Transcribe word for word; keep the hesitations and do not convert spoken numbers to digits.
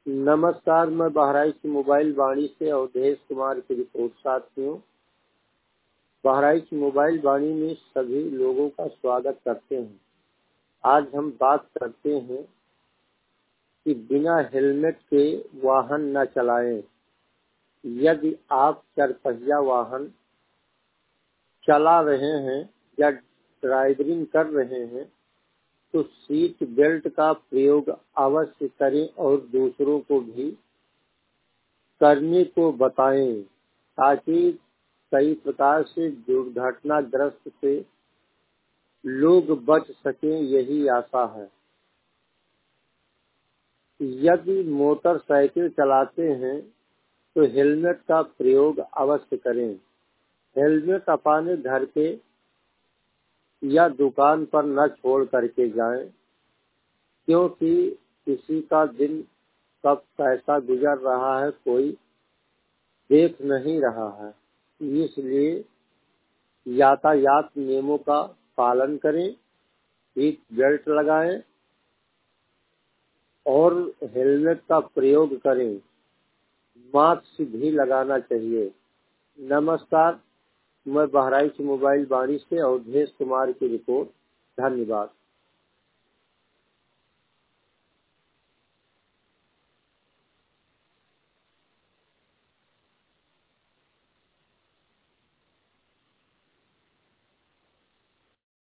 नमस्कार, मैं बहराइच मोबाइल वाणी से अवधेश कुमार की रिपोर्ट साथी हूँ। बहराइच मोबाइल वाणी में सभी लोगों का स्वागत करते हैं। आज हम बात करते हैं कि बिना हेलमेट के वाहन न चलाएं। यदि आप चारपहिया वाहन चला रहे हैं या ड्राइविंग कर रहे हैं तो सीट बेल्ट का प्रयोग अवश्य करें और दूसरों को भी करने को बताएं, ताकि कई प्रकार से दुर्घटनाग्रस्त से लोग बच सकें, यही आशा है। यदि मोटरसाइकिल चलाते हैं तो हेलमेट का प्रयोग अवश्य करें। हेलमेट अपने घर पे या दुकान पर न छोड़ करके जाएं, क्योंकि किसी का दिन कब कैसा गुजर रहा है कोई देख नहीं रहा है। इसलिए यातायात नियमों का पालन करें, सीट बेल्ट लगाएं और हेलमेट का प्रयोग करें। मास्क भी लगाना चाहिए। नमस्कार, मैं बहराइच मोबाइल वाणी से अवधेश कुमार की रिपोर्ट। धन्यवाद।